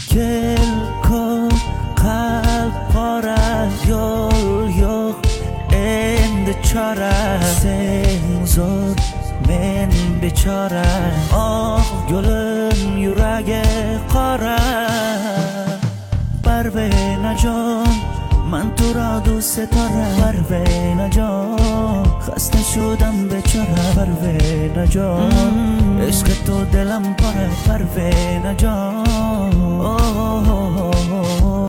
گل کن قلب پاره yol yok endi chora sen zo'r men bechora oh gulum yuragi qora Parvenajon من تو را دوست دارم پروینه جان خسته شدم بیچاره پروینه جان عشق تو دلم پره پروینه جان